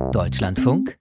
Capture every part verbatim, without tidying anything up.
Deutschlandfunk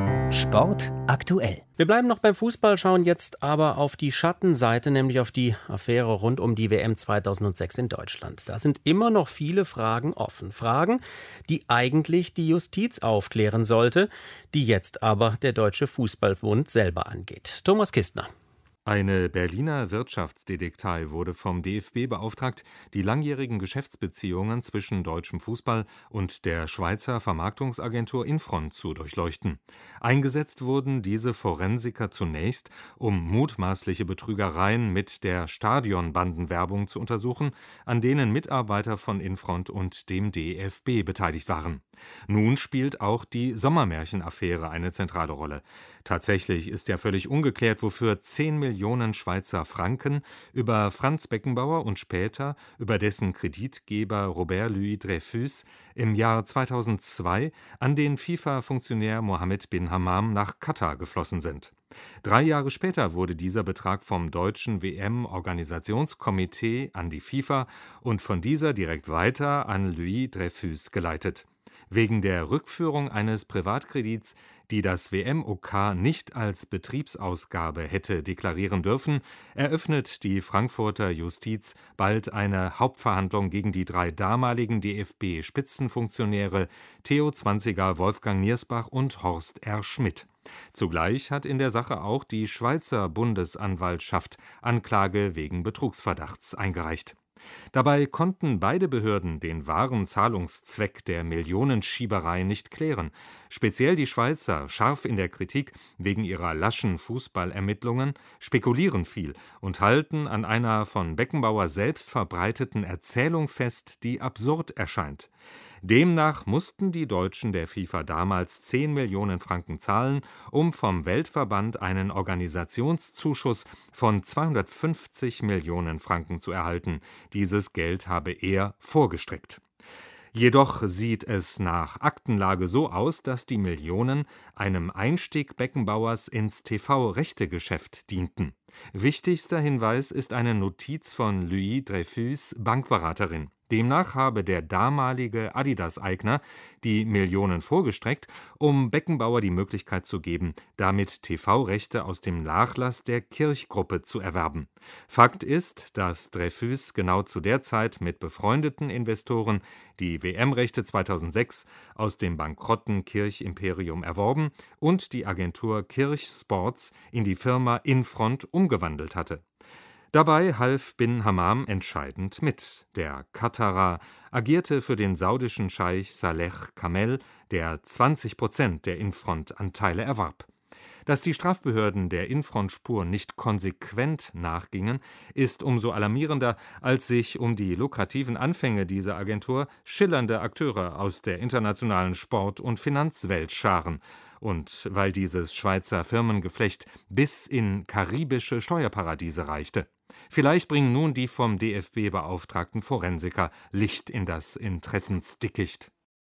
Sport aktuell. Wir bleiben noch beim Fußball, schauen jetzt aber auf die Schattenseite, nämlich auf die Affäre rund um die W M zweitausendsechs in Deutschland. Da sind immer noch viele Fragen offen. Fragen, die eigentlich die Justiz aufklären sollte, die jetzt aber der Deutsche Fußballbund selber angeht. Thomas Kistner. Eine Berliner Wirtschaftsdetektei wurde vom D F B beauftragt, die langjährigen Geschäftsbeziehungen zwischen deutschem Fußball und der Schweizer Vermarktungsagentur Infront zu durchleuchten. Eingesetzt wurden diese Forensiker zunächst, um mutmaßliche Betrügereien mit der Stadionbandenwerbung zu untersuchen, an denen Mitarbeiter von Infront und dem D F B beteiligt waren. Nun spielt auch die Sommermärchen-Affäre eine zentrale Rolle. Tatsächlich ist ja völlig ungeklärt, wofür zehn Millionen Schweizer Franken über Franz Beckenbauer und später über dessen Kreditgeber Robert Louis Dreyfus im Jahr zweitausendzwei an den FIFA-Funktionär Mohammed bin Hammam nach Katar geflossen sind. Drei Jahre später wurde dieser Betrag vom deutschen W M-Organisationskomitee an die FIFA und von dieser direkt weiter an Louis Dreyfus geleitet. Wegen der Rückführung eines Privatkredits, die das W M-OK nicht als Betriebsausgabe hätte deklarieren dürfen, eröffnet die Frankfurter Justiz bald eine Hauptverhandlung gegen die drei damaligen D F B-Spitzenfunktionäre Theo Zwanziger, Wolfgang Niersbach und Horst R. Schmidt. Zugleich hat in der Sache auch die Schweizer Bundesanwaltschaft Anklage wegen Betrugsverdachts eingereicht. Dabei konnten beide Behörden den wahren Zahlungszweck der Millionenschieberei nicht klären. Speziell die Schweizer, scharf in der Kritik wegen ihrer laschen Fußballermittlungen, spekulieren viel und halten an einer von Beckenbauer selbst verbreiteten Erzählung fest, die absurd erscheint. Demnach mussten die Deutschen der FIFA damals zehn Millionen Franken zahlen, um vom Weltverband einen Organisationszuschuss von zweihundertfünfzig Millionen Franken zu erhalten. Dieses Geld habe er vorgestreckt. Jedoch sieht es nach Aktenlage so aus, dass die Millionen einem Einstieg Beckenbauers ins T V-Rechtegeschäft dienten. Wichtigster Hinweis ist eine Notiz von Louis Dreyfus, Bankberaterin. Demnach habe der damalige Adidas-Eigner die Millionen vorgestreckt, um Beckenbauer die Möglichkeit zu geben, damit T V-Rechte aus dem Nachlass der Kirch-Gruppe zu erwerben. Fakt ist, dass Dreyfus genau zu der Zeit mit befreundeten Investoren die W M-Rechte zweitausendsechs aus dem bankrotten Kirch-Imperium erworben und die Agentur Kirch Sports in die Firma Infront umgewandelt hatte. Dabei half bin Hammam entscheidend mit. Der Katarer agierte für den saudischen Scheich Saleh Kamel, der zwanzig Prozent der Infront-Anteile erwarb. Dass die Strafbehörden der Infront-Spur nicht konsequent nachgingen, ist umso alarmierender, als sich um die lukrativen Anfänge dieser Agentur schillernde Akteure aus der internationalen Sport- und Finanzwelt scharen und weil dieses Schweizer Firmengeflecht bis in karibische Steuerparadiese reichte. Vielleicht bringen nun die vom D F B beauftragten Forensiker Licht in das Interessensdickicht.